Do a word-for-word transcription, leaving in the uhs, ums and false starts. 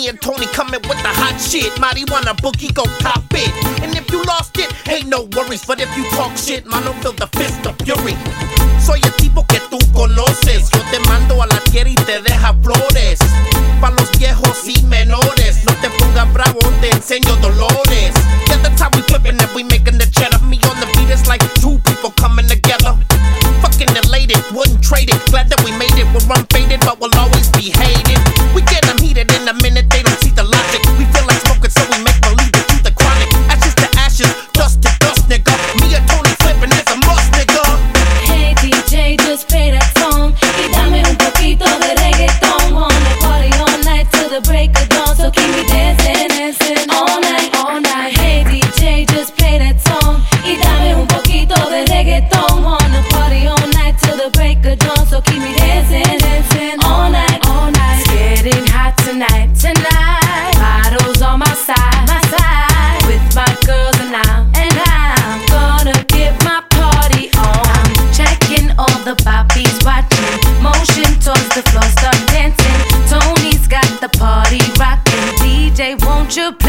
Me and Tony coming with the hot shit. Marijuana boogie, go top it. And if you lost it, ain't no worries. But if you talk shit, mano, feel the fist of fury. Soy el tipo que tú conoces. Yo te mando a la tierra y te deja flores. Pa' los viejos y menores. No te pongas bravo, te enseño dolores. Yeah, that's how we flippin' and we making the cheddar. Me on the beat, it's like two people coming together. Fucking elated, wouldn't trade it. Glad that we made it, we're unfaded, but we'll always be hated. We get them heated in a minute, they don't see the logic. We feel like smoking, so we make believe we do the chronic. Ashes to ashes, dust to dust, nigga. Me and Tony flipping is a must, nigga. Hey D J, just play that song y dame un poquito de reggaeton. Wanna party all night till the break of dawn, so keep me dancing, dancing all night, all night. Hey D J, just play that song y dame un poquito de reggaeton. Wanna party all night till the break of dawn, so keep me dancing, dancing all night, all night. It's getting hot tonight, tonight. Bottles on my side, my side. With my girls and I'm, and I'm gonna get my party on. I'm checking all the poppies, watching. Motion towards the floor, start dancing. Tony's got the party rocking. D J, won't you play